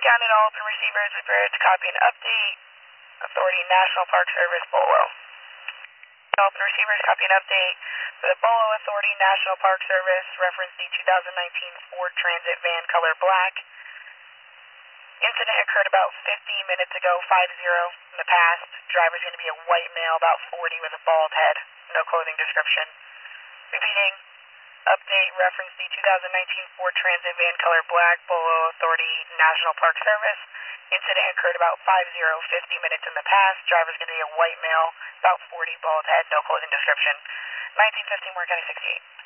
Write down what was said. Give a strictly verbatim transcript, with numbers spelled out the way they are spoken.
County, all three receivers prepared to copy an update. Authority National Park Service, Bolo. All three receivers copy an update for the Bolo Authority National Park Service, reference the two thousand nineteen Ford Transit van color black. Incident occurred about fifteen minutes ago, five zero in the past. Driver's going to be a white male, about forty, with a bald head. No clothing description. Repeating. Update, reference the two thousand nineteen Ford Transit van color black, Bolo Authority National Park Service. Incident occurred about five zero, fifty minutes in the past. Driver's going to be a white male, about forty, bald head, no clothing description. nineteen fifteen, Warren County sixty-eight.